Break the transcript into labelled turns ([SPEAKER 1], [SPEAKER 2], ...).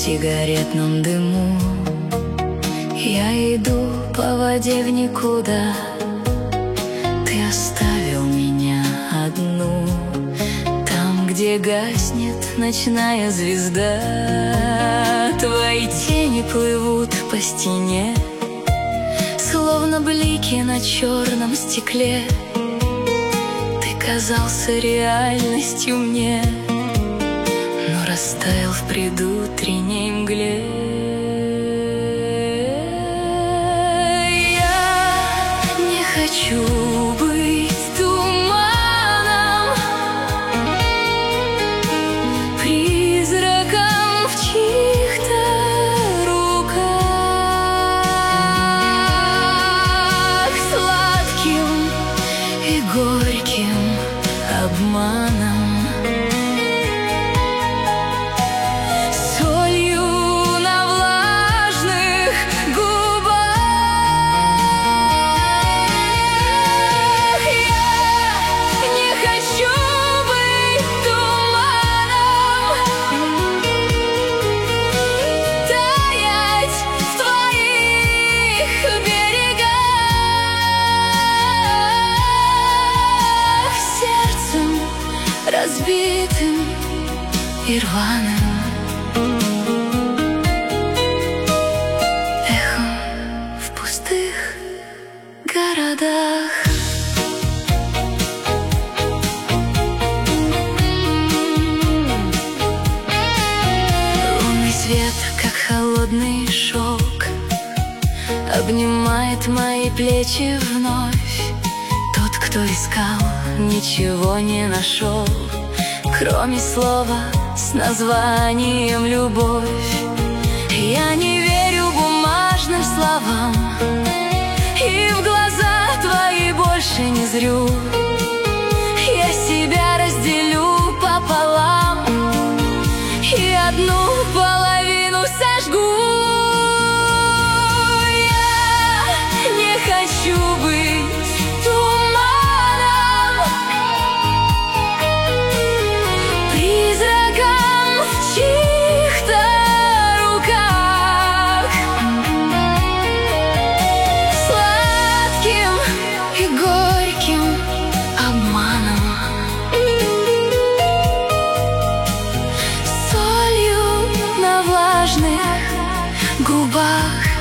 [SPEAKER 1] сигаретном дыму. Я иду по воде в никуда, ты оставил меня одну. Там, где гаснет ночная звезда, твои тени плывут по стене, словно блики на черном стекле. Ты казался реальностью мне, но растаял в предутренней мгле. Хочу быть туманом, призраком в чьих-то руках, сладким и горьким обманом, солью на влажных губах. Разбитым и рваным эхом в пустых городах. Лунный свет, как холодный шелк, обнимает мои плечи вновь. Тот, кто искал, ничего не нашел, кроме слова с названием «любовь». Я не верю бумажным словам, и в глаза твои больше не зрю. Я себя разделю пополам и одну половину сожгу. Я не хочу быть туманом, призраком в чьих-то руках, сладким и горьким обманом, солью на влажных губах.